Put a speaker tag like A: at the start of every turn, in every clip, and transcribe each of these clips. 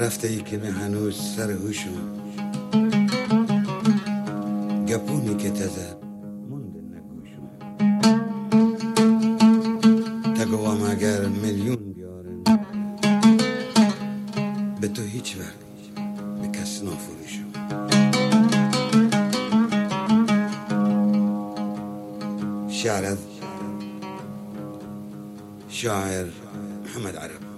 A: رفته ای که به هنوز سر هوشم گپونی که تزد مونده نگوشم تگوام اگر میلیون بیارن به تو هیچ وقت به کس نافروشم. شعر از شاعر محمد عرب.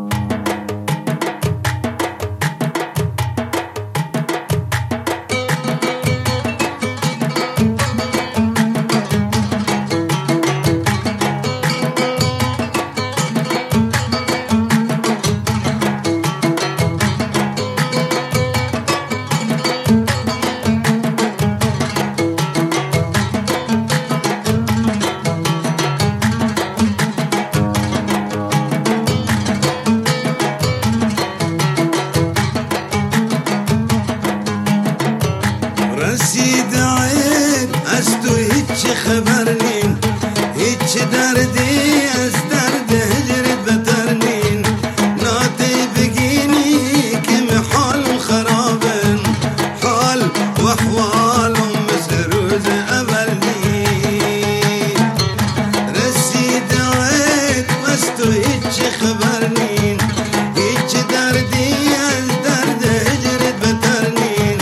A: رسید عید از تو هیچ خبر نین، هیچ دردی از درد هجرت بتر نین. ناتی بگینی که محال خرابن، حال و احوالم مثل روز اول نین. رسید عید از تو هیچ خبر نین، هیچ دردی از درد هجرت بتر نین.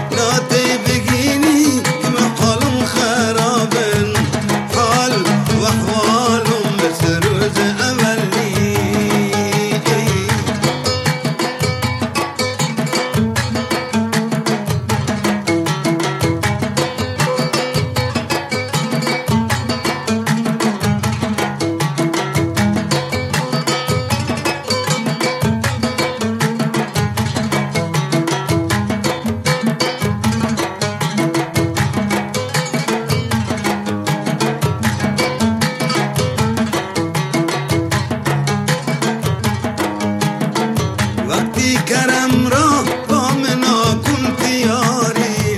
A: کرم را با منا کن تیاری،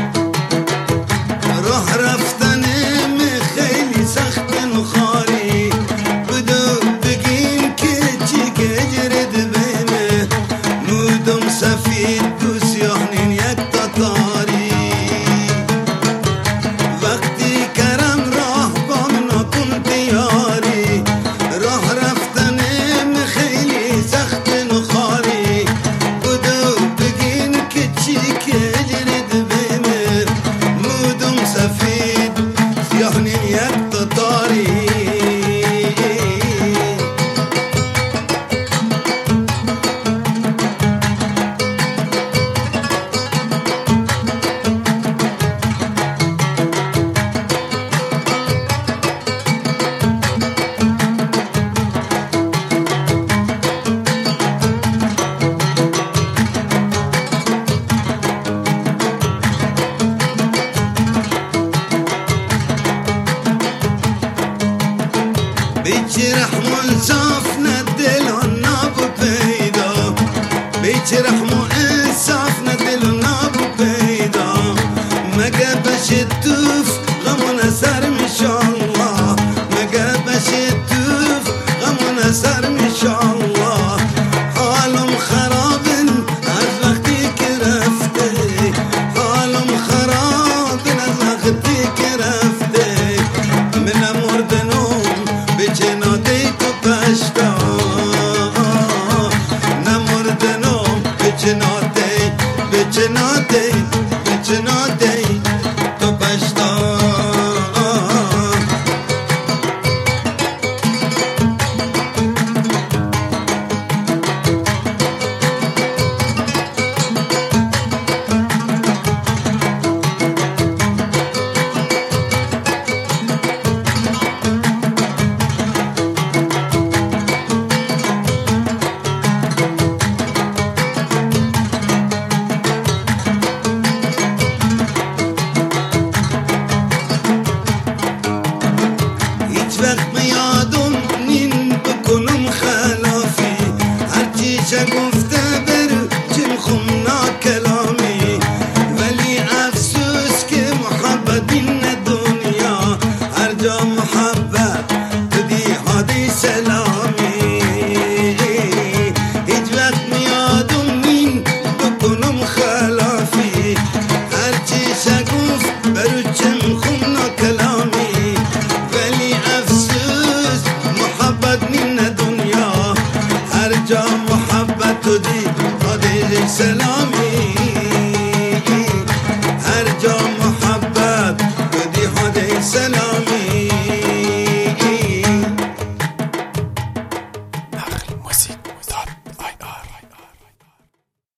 A: راه رفتنم خیلی سخت و خاری. بدو بگین که چی که جرد بیمه، نودم سفید و سیاهنین یک تاتاری. وقتی کرم راه با منا کن تیاری، راه رفتنم خیلی سخت و خاری. بیچ رحم انصاف ندل و ناب پیدا، بیچ رحم انصاف ندل و ناب پیدا. مگه بشه توف غمون سر میشالله، مگه بشه توف غمون سر